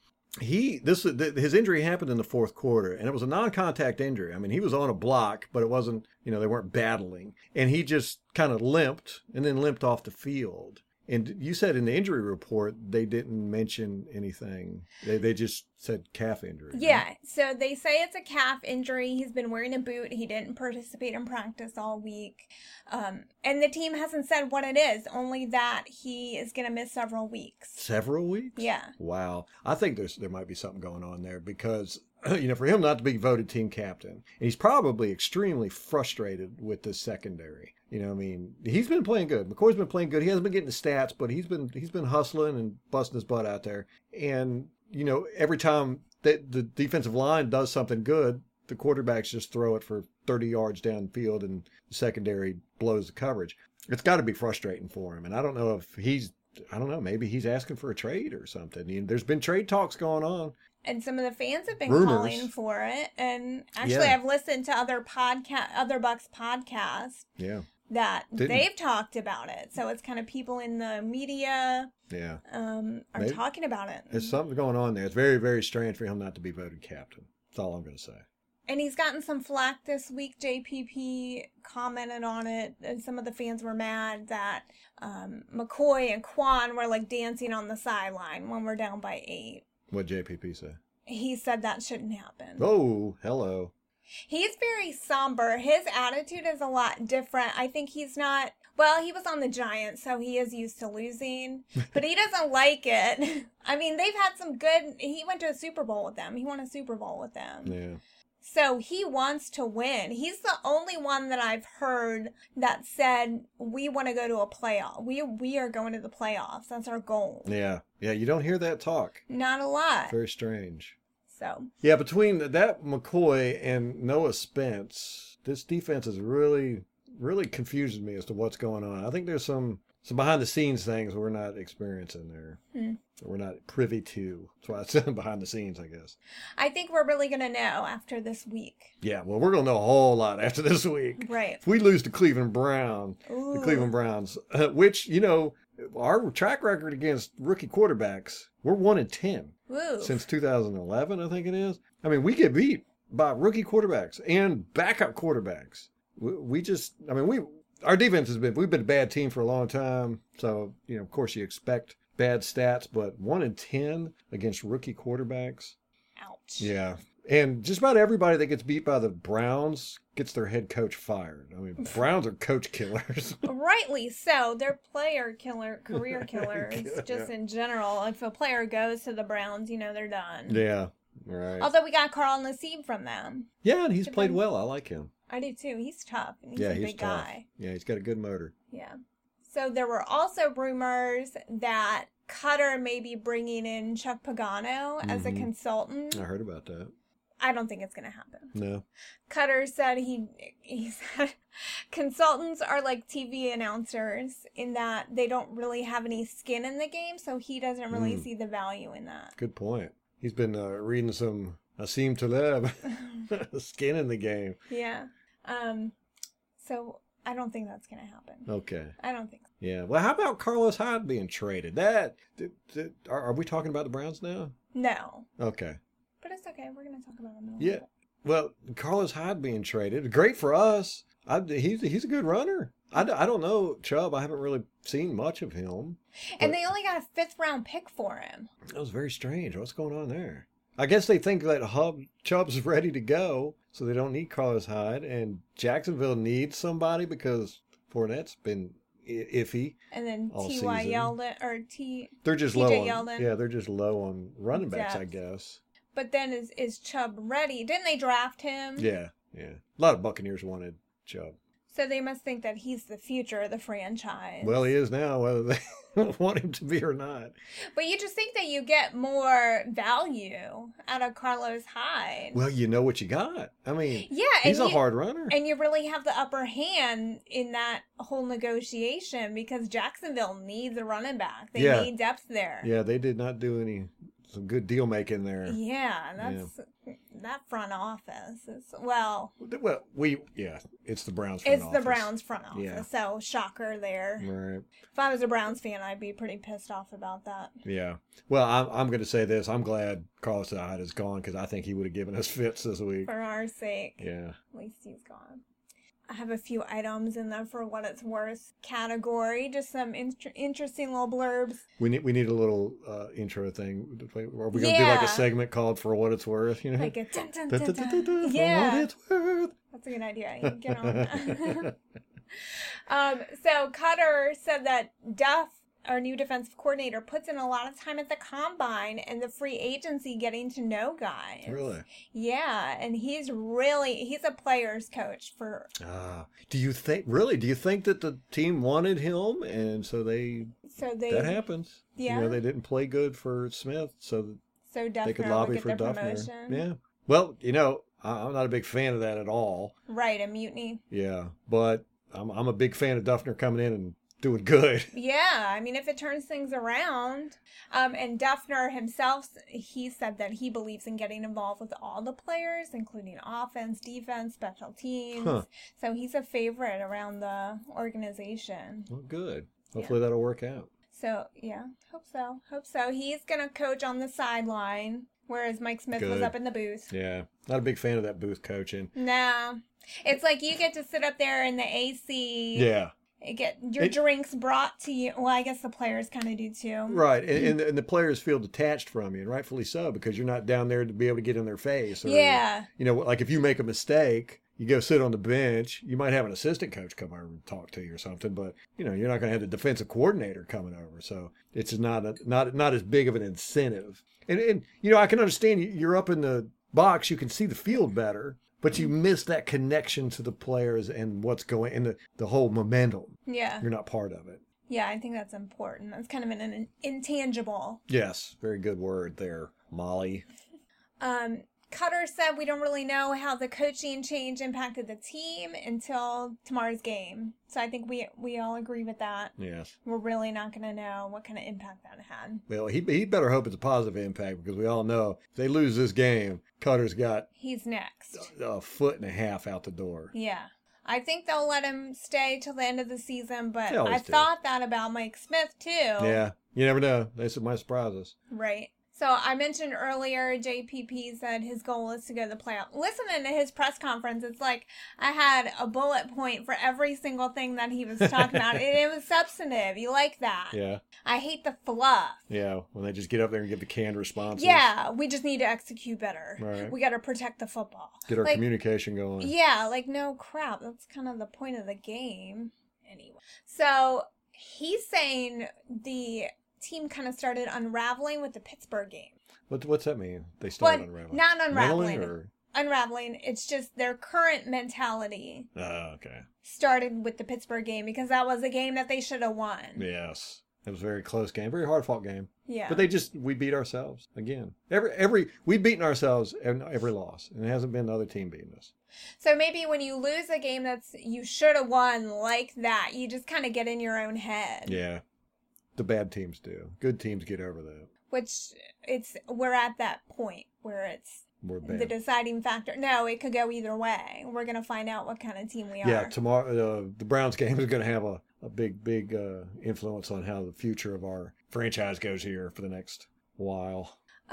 His injury happened in the fourth quarter, and it was a non-contact injury. I mean, he was on a block, but it wasn't, they weren't battling. And he just kind of limped and then limped off the field. And you said in the injury report, they didn't mention anything. They just said calf injury. Yeah, right? So they say it's a calf injury. He's been wearing a boot. He didn't participate in practice all week. And the team hasn't said what it is, only that he is going to miss several weeks. Several weeks? Yeah. Wow. I think there might be something going on there because, for him not to be voted team captain, and he's probably extremely frustrated with the secondary. He's been playing good. McCoy's been playing good. He hasn't been getting the stats, but he's been hustling and busting his butt out there. And, every time that the defensive line does something good, the quarterbacks just throw it for 30 yards downfield and the secondary blows the coverage. It's got to be frustrating for him. And I don't know if maybe he's asking for a trade or something. There's been trade talks going on. And some of the fans have been Rumors. Calling for it. And actually, I've listened to other Bucs podcasts. Yeah. That they've talked about it. So it's kind of people in the media are talking about it. There's something going on there. It's very, very strange for him not to be voted captain. That's all I'm going to say. And he's gotten some flack this week. JPP commented on it, and some of the fans were mad that McCoy and Quan were like dancing on the sideline when we're down by 8. What'd JPP say? He said that shouldn't happen. Oh, hello. He's very somber. His attitude is a lot different. I think he's not... Well, he was on the Giants, so he is used to losing. But he doesn't like it. I mean, they've had some good... He went to a Super Bowl with them. He won a Super Bowl with them. Yeah. So he wants to win. He's the only one that I've heard that said, we want to go to a playoff. We are going to the playoffs. That's our goal. Yeah. Yeah, you don't hear that talk. Not a lot. Very strange. So. Yeah, between that McCoy and Noah Spence, this defense is really, really confusing me as to what's going on. I think there's some behind-the-scenes things we're not experiencing there. That we're not privy to. That's why I said behind the scenes, I guess. I think we're really going to know after this week. Yeah, well, we're going to know a whole lot after this week. Right. If we lose to Cleveland Browns, which, our track record against rookie quarterbacks, we're 1-10 since 2011, I think it is. I mean, we get beat by rookie quarterbacks and backup quarterbacks. Our defense we've been a bad team for a long time. So, of course you expect bad stats, but 1-10 against rookie quarterbacks. Ouch. Yeah. And just about everybody that gets beat by the Browns gets their head coach fired. I mean, Browns are coach killers. Rightly so. They're career killers, just in general. If a player goes to the Browns, they're done. Yeah, right. Although we got Carl Nassib from them. Yeah, and he's played well. I like him. I do too. He's tough. And he's a big guy. Yeah, he's got a good motor. Yeah. So there were also rumors that Qatar may be bringing in Chuck Pagano as a consultant. I heard about that. I don't think it's going to happen. No. Qatar said he said consultants are like TV announcers in that they don't really have any skin in the game, so he doesn't really see the value in that. Good point. He's been reading some Nassim Taleb, skin in the game. Yeah. So I don't think that's going to happen. Okay. I don't think so. Yeah. Well, how about Carlos Hyde being traded? Are we talking about the Browns now? No. Okay. But it's okay. We're going to talk about him. Yeah. Well, Carlos Hyde being traded, great for us. He's a good runner. I don't know Chubb. I haven't really seen much of him. And they only got a 5th round pick for him. That was very strange. What's going on there? I guess they think that Chubb's ready to go, so they don't need Carlos Hyde. And Jacksonville needs somebody because Fournette's been iffy. And then T.Y. Yeldon They're just T.J. low on Yeldon. Yeah, they're just low on running backs, Depth. I guess. But then is Chubb ready? Didn't they draft him? Yeah. A lot of Buccaneers wanted Chubb. So they must think that he's the future of the franchise. Well, he is now. Whether want him to be or not. But you just think that you get more value out of Carlos Hyde. Well, you know what you got. I mean, Yeah, he's a hard runner. And you really have the upper hand in that whole negotiation because Jacksonville needs a running back. They need depth there. Yeah, they did not do some good deal making there. Yeah, that front office is it's the Browns front office. It's the Browns front office. Yeah. So shocker there. Right. If I was a Browns fan, I'd be pretty pissed off about that. Yeah. Well, I'm going to say this. I'm glad Carlos Hyde is gone because I think he would have given us fits this week. For our sake. Yeah. At least he's gone. I have a few items in the For What It's Worth category. Just some interesting little blurbs. We need a little intro thing. Are we going to do like a segment called For What It's Worth? You know? Like a dun dun dun dun, dun. dun, dun, Yeah. For What It's Worth. That's a good idea. You can get on that. So Cutter said that Duff, our new defensive coordinator, puts in a lot of time at the combine and the free agency getting to know guys. Really? Yeah, and he's a player's coach for... Do you think that the team wanted him and so that happens? Yeah. You know, they didn't play good for Smith, so Duffner they could lobby would for get their Duffner. promotion. Yeah. Well, you know, I'm not a big fan of that at all. Right, a mutiny. Yeah, but I'm a big fan of Duffner coming in and doing good. Yeah, I mean, if it turns things around. And Duffner himself, he said that he believes in getting involved with all the players, including offense, defense, special teams. Huh. So he's a favorite around the organization. Well, good. Hopefully that'll work out. So, yeah, hope so. He's going to coach on the sideline, whereas Mike Smith was up in the booth. Yeah, not a big fan of that booth coaching. No. It's like you get to sit up there in the AC. Yeah. Get your drinks brought to you. Well, I guess the players kind of do too. Right, and the players feel detached from you, and rightfully so, because you're not down there to be able to get in their face. Or, yeah. You know, like if you make a mistake, you go sit on the bench, you might have an assistant coach come over and talk to you or something, but, you know, you're not going to have the defensive coordinator coming over. So it's not as big of an incentive. And you know, I can understand you're up in the box, you can see the field better. But you miss that connection to the players and what's going in the whole momentum. Yeah. You're not part of it. Yeah, I think that's important. That's kind of an intangible. Yes, very good word there, Molly. Cutter said we don't really know how the coaching change impacted the team until tomorrow's game. So I think we all agree with that. Yes. We're really not going to know what kind of impact that had. Well, he better hope it's a positive impact because we all know if they lose this game, Cutter's got... He's next. A foot and a half out the door. Yeah. I think they'll let him stay till the end of the season, but I do. thought that about Mike Smith too. Yeah. You never know. They might surprise us. Right. So I mentioned earlier, JPP said his goal is to go to the playoff. Listening to his press conference, it's like I had a bullet point for every single thing that he was talking about. And it was substantive. You like that. Yeah. I hate the fluff. Yeah, when they just get up there and give the canned responses. Yeah, we just need to execute better. Right. We got to protect the football. Get our communication going. Yeah, like no crap. That's kind of the point of the game. Anyway. So he's saying the team kind of started unraveling with the Pittsburgh game. What's that mean? They started unraveling? Not unraveling. Or? Unraveling. It's just their current mentality. Oh, okay. Started with the Pittsburgh game because that was a game that they should have won. Yes. It was a very close game, very hard fought game. Yeah. But we beat ourselves again. We've beaten ourselves in every loss, and it hasn't been the other team beating us. So maybe when you lose a game you should have won like that, you just kind of get in your own head. Yeah. The bad teams do. Good teams get over that. Which we're at that point where we're bad. The deciding factor. No, it could go either way. We're going to find out what kind of team we are. Yeah, tomorrow the Browns game is going to have a big influence on how the future of our franchise goes here for the next while.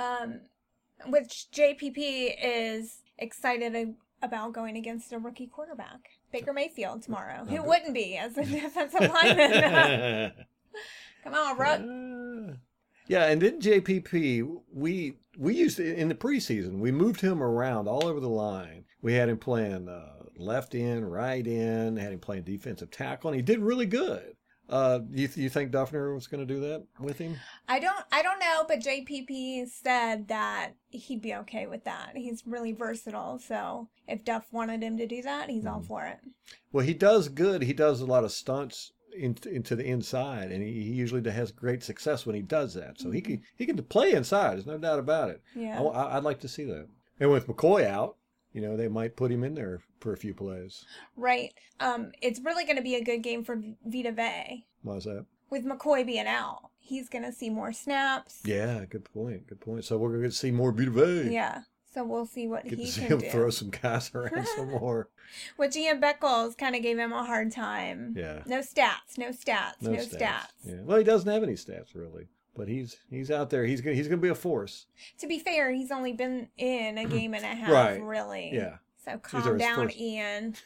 Which JPP is excited about going against a rookie quarterback, Baker Mayfield, tomorrow. Who wouldn't be as a defensive lineman? Come on, Rook. Yeah, and then JPP, we used to, in the preseason, we moved him around all over the line. We had him playing left end, right end, had him playing defensive tackle, and he did really good. You think Duffner was going to do that with him? I don't know, but JPP said that he'd be okay with that. He's really versatile, so if Duff wanted him to do that, he's all for it. Well, he does good. He does a lot of stunts into the inside, and he usually has great success when he does that. So he can play inside. There's no doubt about it. Yeah. I'd like to see that. And with McCoy out, they might put him in there for a few plays. Right. It's really going to be a good game for Vita Vea. Why's that? With McCoy being out, he's going to see more snaps. Yeah, good point. So we're going to see more Vita Vea. Yeah. So we'll see what Get he to see can him do. throw some guys around some more. Which Ian Beckles kind of gave him a hard time. Yeah. No stats. Yeah. Well, he doesn't have any stats really, but he's out there. He's gonna be a force. To be fair, he's only been in a game and a half, Right. really. Yeah. So calm down, Ian.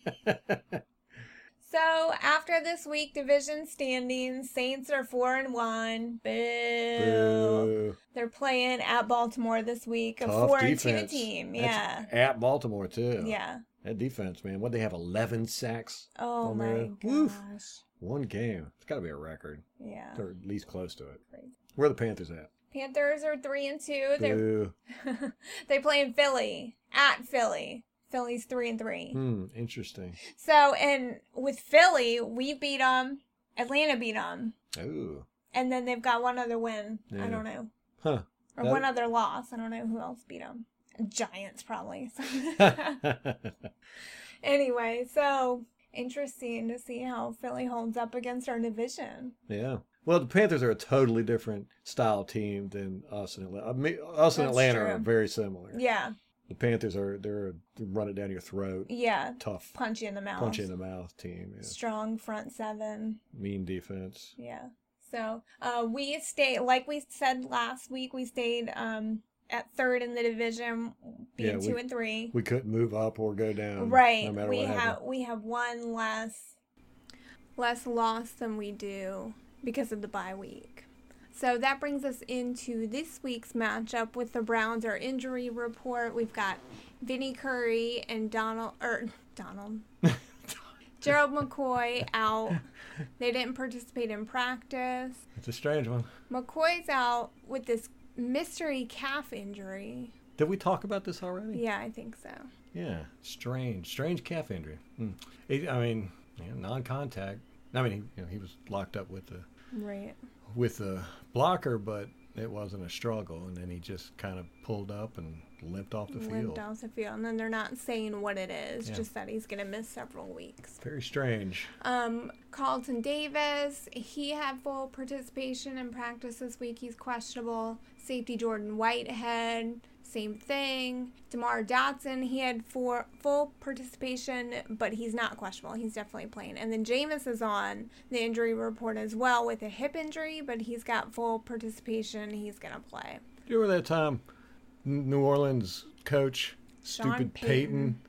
So after this week, division standings, Saints are 4-1. Boo. Boo. They're playing at Baltimore this week. A Tough 4-2 defense. team. That's Yeah. at Baltimore too. Yeah. That defense, man. What they have 11 sacks. Oh on my there? gosh. Woof. One game. It's got to be a record. Yeah. Or at least close to it. Crazy. Where are the Panthers at? Panthers are 3-2. Boo. They play in Philly. At Philly. Philly's 3-3. Interesting. So, and with Philly, we beat them. Atlanta beat them. Ooh. And then they've got one other win. Yeah. I don't know. Huh. Or one other loss. I don't know who else beat them. Giants, probably. Anyway, so interesting to see how Philly holds up against our division. Yeah. Well, the Panthers are a totally different style team than us and Atlanta. Us and That's Atlanta true. are very similar. Yeah. The Panthers they run it down your throat. Yeah. Tough. Punch you in the mouth. Punch you in the mouth team. Yeah. Strong front seven. Mean defense. Yeah. So we stayed, like we said last week, we stayed at third in the division, being 2-3. We couldn't move up or go down. Right. No matter we what have happened. we have one less loss than we do because of the bye week. So that brings us into this week's matchup with the Browns. Our injury report. We've got Vinny Curry and Gerald McCoy out. They didn't participate in practice. It's a strange one. McCoy's out with this mystery calf injury. Did we talk about this already? Yeah, I think so. Yeah. Strange calf injury. Non-contact. I mean, he was locked up with the blocker, but it wasn't a struggle. And then he just kind of pulled up and limped off the field. Limped off the field. And then they're not saying what it is, Yeah. just that he's going to miss several weeks. Very strange. Carlton Davis, he had full participation in practice this week. He's questionable. Safety Jordan Whitehead, same thing. DeMar Dotson, he had full participation, but he's not questionable. He's definitely playing. And then Jameis is on the injury report as well with a hip injury, but he's got full participation. He's going to play. Do you remember that time New Orleans coach, Sean stupid Peyton,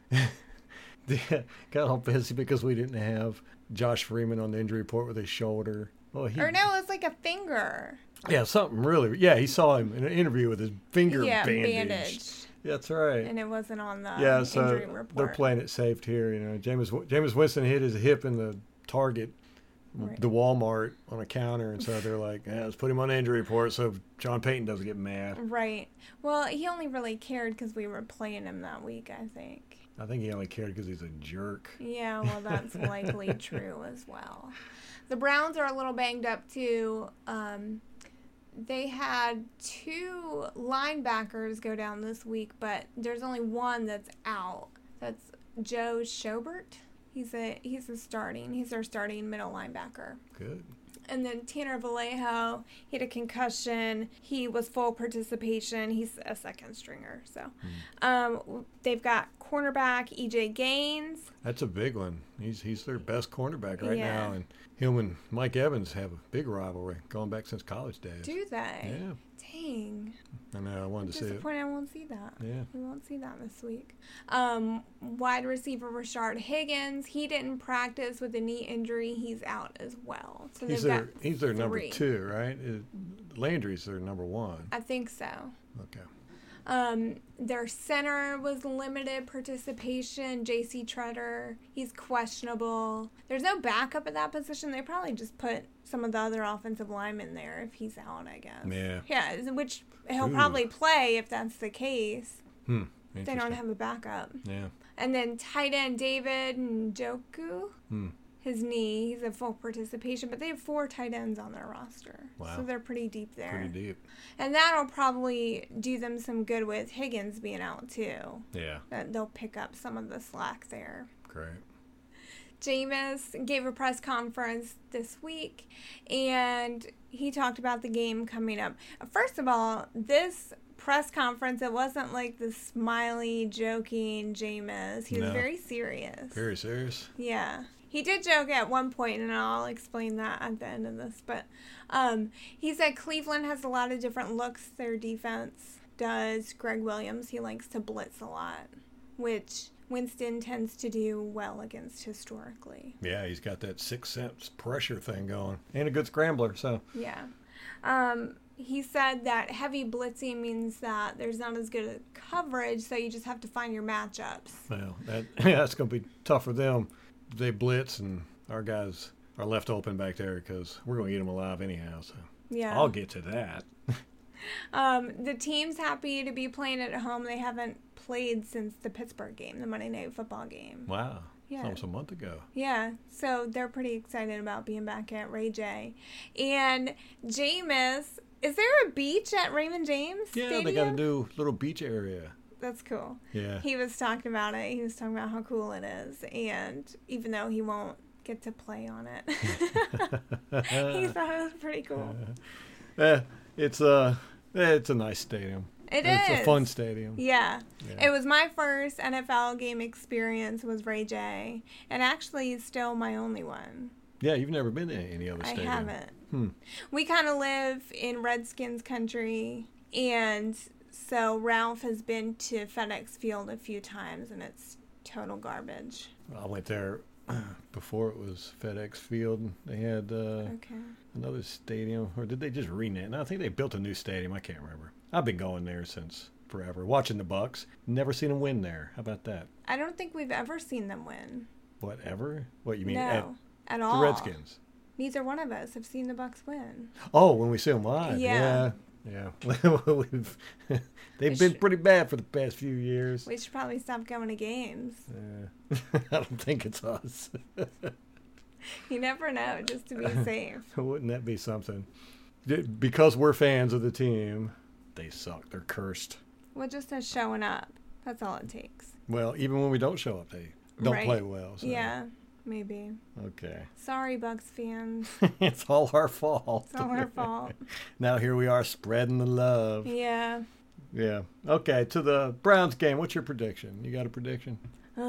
got all pissy because we didn't have Josh Freeman on the injury report with his shoulder? Well, Or no, it was like a finger. Yeah, something really. Yeah, he saw him in an interview with his finger bandaged. That's right. And it wasn't on the so injury report. they're playing it safe here. Jameis Winston hit his hip in the Target, the Walmart on a counter, and so they're like, let's put him on the injury report so John Payton doesn't get mad. Right. Well, he only really cared because we were playing him that week, I think. I think he only cared because he's a jerk. Yeah, well, that's likely true as well. The Browns are a little banged up, too. They had 2 linebackers go down this week, but there's only one that's out. That's Joe Schobert. He's their starting middle linebacker. Good. And then Tanner Vallejo, he had a concussion. He was full participation. He's a second stringer. So they've got cornerback E.J. Gaines. That's a big one. He's their best cornerback right Yeah. now. And him and Mike Evans have a big rivalry going back since college days. Do they? Yeah. Dang. I know. I wanted to see it. Disappointed I won't see that. Yeah. We won't see that this week. Wide receiver Rashard Higgins, he didn't practice with a knee injury. He's out as well. So He's their number 2, right? Landry's their number 1. I think so. Okay. Their center was limited participation. J.C. Treader, he's questionable. There's no backup at that position. They probably just put some of the other offensive linemen there if he's out, I guess. Yeah. Yeah, which he'll probably play if that's the case. They don't have a backup. Yeah. And then tight end David Njoku. his knee. He's a full participation, but they have 4 tight ends on their roster. Wow. So they're pretty deep there. Pretty deep. And that'll probably do them some good with Higgins being out, too. Yeah. They'll pick up some of the slack there. Great. Jameis gave a press conference this week, and he talked about the game coming up. First of all, this press conference, it wasn't like the smiley, joking Jameis. He was very serious. Very serious? Yeah. He did joke at one point, and I'll explain that at the end of this. But he said Cleveland has a lot of different looks. Their defense does. Greg Williams, he likes to blitz a lot, which Winston tends to do well against historically. Yeah, he's got that 6 sense pressure thing going. And a good scrambler, so. Yeah. He said that heavy blitzing means that there's not as good a coverage, so you just have to find your matchups. Well, that's going to be tough for them. They blitz, and our guys are left open back there because we're going to eat them alive anyhow. So yeah. I'll get to that. The team's happy to be playing at home. They haven't played since the Pittsburgh game, the Monday Night Football game. Wow. Yeah. Almost a month ago. Yeah, so they're pretty excited about being back at Ray J. And Jameis, is there a beach at Raymond James Stadium? They got a new little beach area. That's cool. Yeah. He was talking about it. He was talking about how cool it is. And even though he won't get to play on it, he thought it was pretty cool. It's a nice stadium. It's a fun stadium. Yeah. It was my first NFL game experience was Ray J. And actually still my only one. Yeah, you've never been to any other stadium. I haven't. We kind of live in Redskins country, and so Ralph has been to FedEx Field a few times, and it's total garbage. I went there before it was FedEx Field. They had another stadium, or did they just rename? No, I think they built a new stadium. I can't remember. I've been going there since forever, watching the Bucks. Never seen them win there. How about that? I don't think we've ever seen them win. Whatever? What you mean? No, at all. The Redskins. Neither one of us have seen the Bucks win. Oh, when we see them live. Yeah. They've been pretty bad for the past few years. We should probably stop going to games. I don't think it's us. You never know, just to be safe. Wouldn't that be something? Because we're fans of the team, they suck. They're cursed. Well, just as showing up. That's all it takes. Well, even when we don't show up, they don't play well. So. Yeah, maybe. Okay. Sorry, Bucks fans. It's all our fault. It's all our fault. Now here we are spreading the love. Yeah. Yeah. Okay, to the Browns game. What's your prediction? You got a prediction?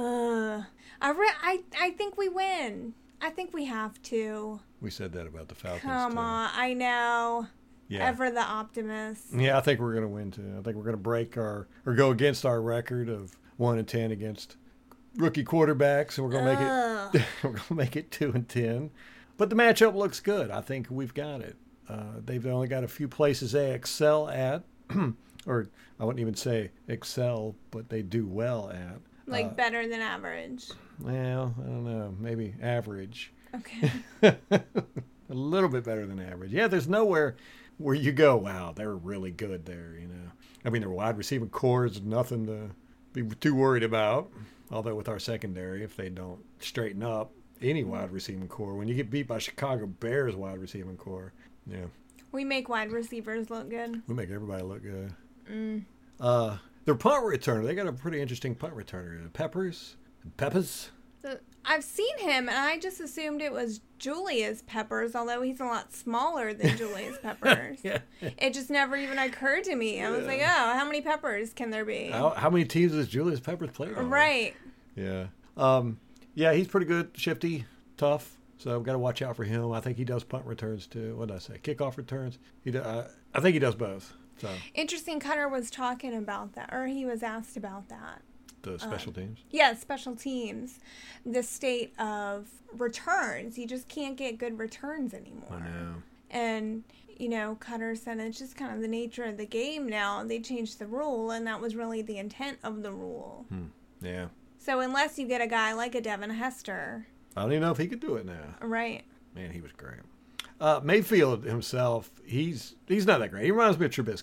I think we win. I think we have to. We said that about the Falcons, Come on. I know. Yeah. Ever the optimist. Yeah, I think we're going to win, too. I think we're going to break or go against our record of 1-10 against rookie quarterbacks, and we're going to make it. We're going to make it 2-10. But the matchup looks good. I think we've got it. They've only got a few places they excel at, or I wouldn't even say excel, but they do well at. Like better than average. Well, I don't know. Maybe average. Okay. A little bit better than average. Yeah, there's nowhere where you go, wow, they're really good there, you know. I mean, their wide receiving core is nothing to be too worried about. Although with our secondary, if they don't straighten up any wide receiving core, when you get beat by Chicago Bears wide receiving core, yeah. We make wide receivers look good. We make everybody look good. Their punt returner, they got a pretty interesting punt returner. Peppers. I've seen him, and I just assumed it was Julius Peppers, although he's a lot smaller than Julius Peppers. Yeah. It just never even occurred to me. I was like, oh, how many Peppers can there be? How many teams has Julius Peppers played on? Right. Yeah. Yeah, he's pretty good, shifty, tough. So I've got to watch out for him. I think he does punt returns too. What did I say? Kickoff returns. I think he does both. So interesting. Cutter was talking about that, or he was asked about that. The special teams? Yeah, special teams. The state of returns. You just can't get good returns anymore. I know. And, Cutter said it's just kind of the nature of the game now. They changed the rule, and that was really the intent of the rule. Yeah. So unless you get a guy like a Devin Hester. I don't even know if he could do it now. Right. Man, he was great. Mayfield himself, he's not that great. He reminds me of Trubisky.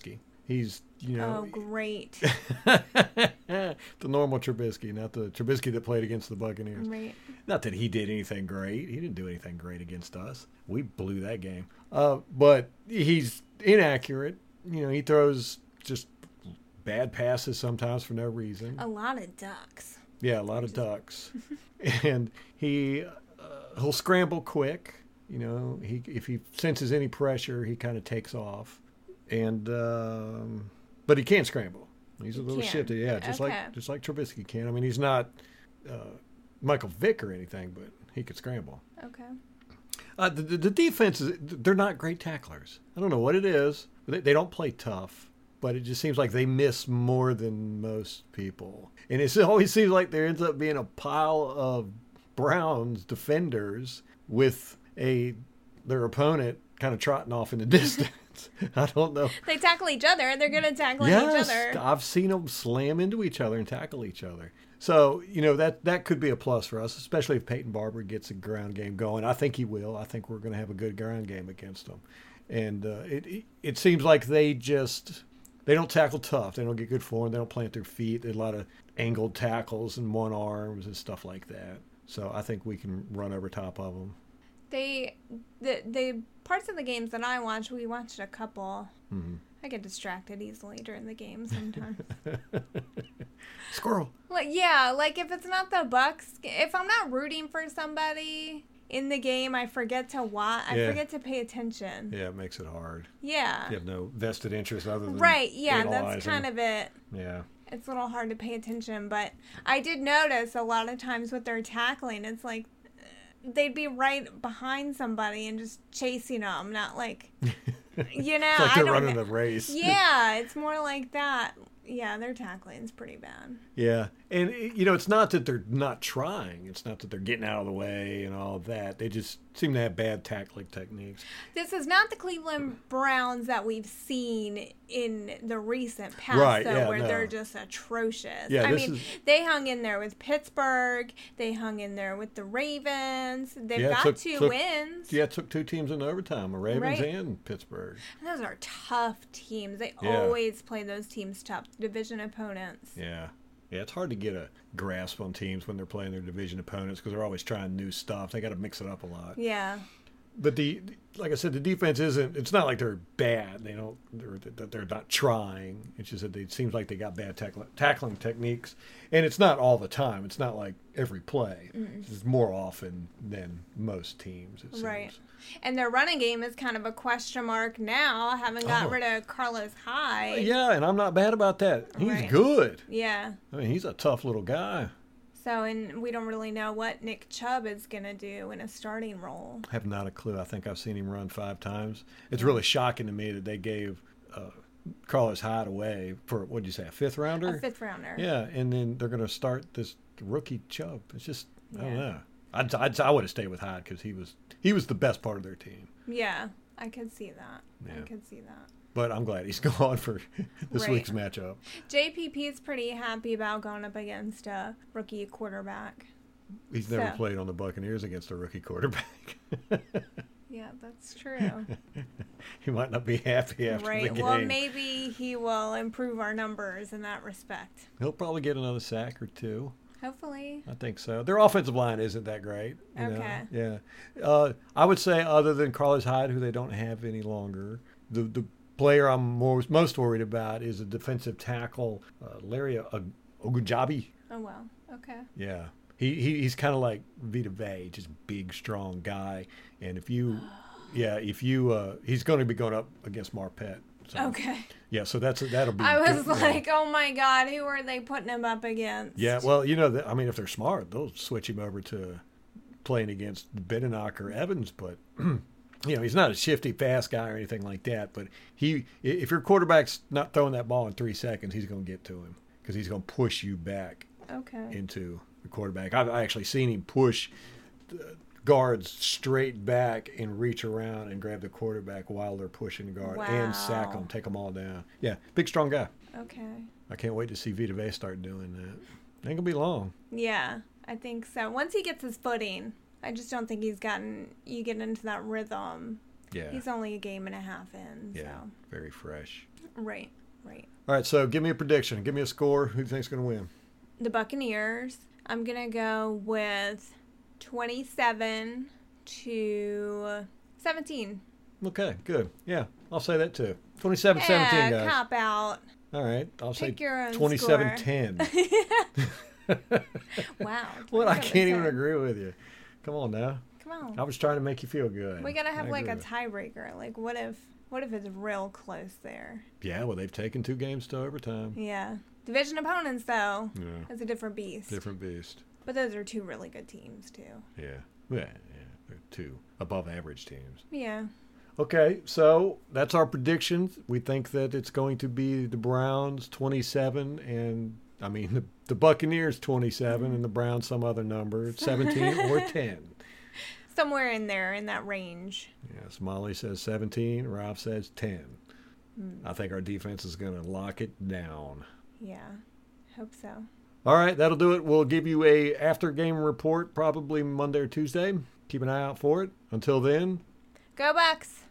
He's, Oh, great. the normal Trubisky, not the Trubisky that played against the Buccaneers. Right. Not that he did anything great. He didn't do anything great against us. We blew that game. But he's inaccurate. He throws just bad passes sometimes for no reason. A lot of ducks. Yeah, a lot of ducks. And he'll scramble quick. If he senses any pressure, he kind of takes off. And but he can't scramble. He's a little shifty. Yeah, just like Trubisky can. I mean, he's not Michael Vick or anything, but he could scramble. Okay. The defense they're not great tacklers. I don't know what it is. They don't play tough, but it just seems like they miss more than most people. And it always seems like there ends up being a pile of Browns defenders with their opponent kind of trotting off in the distance. I don't know. They tackle each other. They're good at tackling each other. I've seen them slam into each other and tackle each other. So, that could be a plus for us, especially if Peyton Barber gets a ground game going. I think he will. I think we're going to have a good ground game against them. And it seems like they don't tackle tough. They don't get good form. They don't plant their feet. There's a lot of angled tackles and one arms and stuff like that. So I think we can run over top of them. The parts of the games that I watched, we watched a couple. Mm-hmm. I get distracted easily during the game sometimes. Squirrel. Like if it's not the Bucks, if I'm not rooting for somebody in the game, I forget to watch. I forget to pay attention. Yeah, it makes it hard. Yeah. You have no vested interest other than right. Yeah, analyzing. that's kind of it. Yeah. It's a little hard to pay attention, but I did notice a lot of times with their tackling, it's like they'd be right behind somebody and just chasing them, not like, it's like they're running a race. Yeah, it's more like that. Yeah, their tackling's pretty bad. Yeah, and it's not that they're not trying. It's not that they're getting out of the way and all of that. They just seem to have bad tackling techniques. This is not the Cleveland Browns that we've seen in the recent past, right, where they're just atrocious. Yeah, they hung in there with Pittsburgh. They hung in there with the Ravens. They've got two wins. Yeah, it took two teams in overtime, the Ravens and Pittsburgh. And those are tough teams. They always play those teams tough. Division opponents. Yeah, it's hard to get a grasp on teams when they're playing their division opponents because they're always trying new stuff. They got to mix it up a lot. Yeah. But like I said, the defense it's not like they're bad. They're not trying. It's just that it seems like they got bad tackling techniques, and it's not all the time. It's not like every play. It's more often than most teams. It seems. Right. And their running game is kind of a question mark now, having got rid of Carlos Hyde. Yeah, and I'm not bad about that. He's good. Yeah. I mean, he's a tough little guy. So, and we don't really know what Nick Chubb is going to do in a starting role. I have not a clue. I think I've seen him run 5 times. It's really shocking to me that they gave Carlos Hyde away for, what did you say, a 5th rounder? A 5th rounder. Yeah, and then they're going to start this rookie Chubb. It's just, I don't know. I would have stayed with Hyde because he was the best part of their team. Yeah, I could see that. Yeah. I could see that. But I'm glad he's gone for this week's matchup. JPP's pretty happy about going up against a rookie quarterback. He's never played on the Buccaneers against a rookie quarterback. Yeah, that's true. He might not be happy after the game. Well, maybe he will improve our numbers in that respect. He'll probably get another sack or 2. Hopefully. I think so. Their offensive line isn't that great. Okay. Yeah. I would say other than Carlos Hyde, who they don't have any longer, the player I'm most worried about is a defensive tackle, Larry Ogunjobi. Oh, well. Okay. Yeah. He's kind of like Vita Vea, just big, strong guy. And he's going to be going up against Marpet. So, okay. Yeah, so that'll be. I was like, oh my God, who are they putting him up against? Yeah, well, if they're smart, they'll switch him over to playing against Beninock or Evans, but he's not a shifty, fast guy or anything like that. But if your quarterback's not throwing that ball in 3 seconds, he's going to get to him because he's going to push you back into the quarterback. I've actually seen him push guards straight back and reach around and grab the quarterback while they're pushing the guard and sack them, take them all down. Yeah, big, strong guy. Okay. I can't wait to see Vita Vea start doing that. Ain't going to be long. Yeah, I think so. Once he gets his footing, I just don't think you get into that rhythm. Yeah. He's only a game and a half in. Yeah, so. very fresh. Right. Right. All right, so give me a prediction. Give me a score. Who do you think's going to win? The Buccaneers. I'm going to go with 27-17. Okay, good. Yeah, I'll say that too. 27-17, Yeah, guys. cop out. All right, I'll say Pick your own 27-10. Wow. What? I can't even 27-10. agree with you. Come on now. Come on. I was trying to make you feel good. We gotta have I like a agree. tiebreaker. Like, what if it's real close there? Yeah, well, they've taken 2 games to overtime. Yeah. Division opponents, though, Yeah, that's a different beast. different beast. But those are 2 really good teams, too. Yeah, they're 2 above average teams. Yeah. Okay, so that's our predictions. We think that it's going to be the Browns 27 and, I mean, the Buccaneers 27 and the Browns some other number, 17 or 10. Somewhere in there, in that range. Yes, Molly says 17, Ralph says 10. I think our defense is going to lock it down. Yeah. Hope so. All right, that'll do it. We'll give you a after-game report probably Monday or Tuesday. Keep an eye out for it. Until then, Go Bucks!